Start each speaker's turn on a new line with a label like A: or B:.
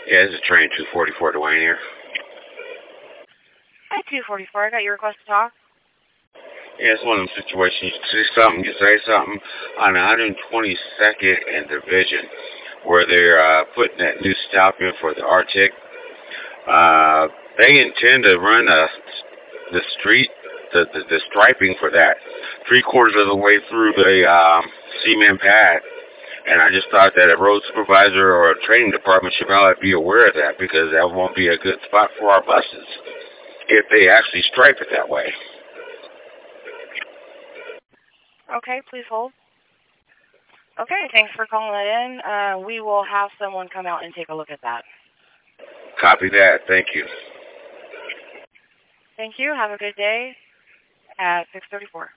A: Yeah, this is train 244 Dwayne here.
B: Hi, 244. I got your request to talk.
A: Yeah, it's one of them situations. You see something, you say something on 122nd and Division, where they're putting that new stop in for the Arctic. They intend to run the street, the striping for that, 3/4 of the way through the cement pad. And I just thought that a road supervisor or a training department should probably be aware of that, because that won't be a good spot for our buses if they actually stripe it that way.
B: Okay, please hold. Okay, thanks for calling that in. We will have someone come out and take a look at that.
A: Copy that. Thank you.
B: Thank you. Have a good day at 634.